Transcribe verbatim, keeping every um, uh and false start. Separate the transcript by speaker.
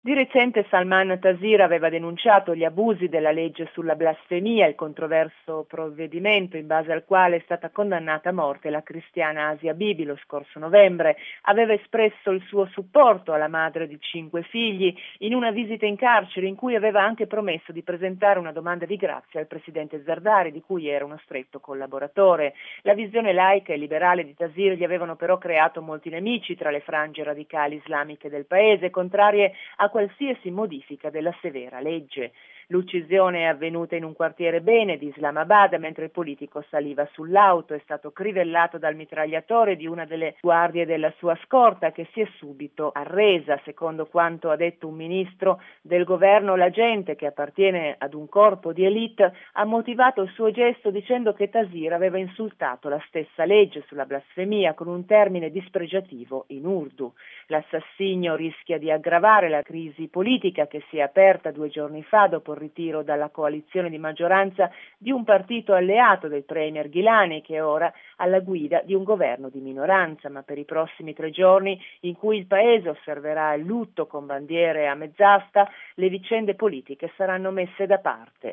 Speaker 1: Di recente Salman Taseer aveva denunciato gli abusi della legge sulla blasfemia, il controverso provvedimento in base al quale è stata condannata a morte la cristiana Asia Bibi lo scorso novembre. Aveva espresso il suo supporto alla madre di cinque figli in una visita in carcere in cui aveva anche promesso di presentare una domanda di grazia al presidente Zardari, di cui era uno stretto collaboratore. La visione laica e liberale di Taseer gli avevano però creato molti nemici tra le frange radicali islamiche del paese, contrarie a qualsiasi modifica della severa legge. L'uccisione è avvenuta in un quartiere bene di Islamabad mentre il politico saliva sull'auto, è stato crivellato dal mitragliatore di una delle guardie della sua scorta che si è subito arresa. Secondo quanto ha detto un ministro del governo, l'agente, che appartiene ad un corpo di élite, ha motivato il suo gesto dicendo che Taseer aveva insultato la stessa legge sulla blasfemia con un termine dispregiativo in urdu. L'assassinio rischia di aggravare la crisi politica che si è aperta due giorni fa dopo il ritiro dalla coalizione di maggioranza di un partito alleato del premier Ghilani, che è ora alla guida di un governo di minoranza. Ma per i prossimi tre giorni, in cui il paese osserverà il lutto con bandiere a mezz'asta, le vicende politiche saranno messe da parte.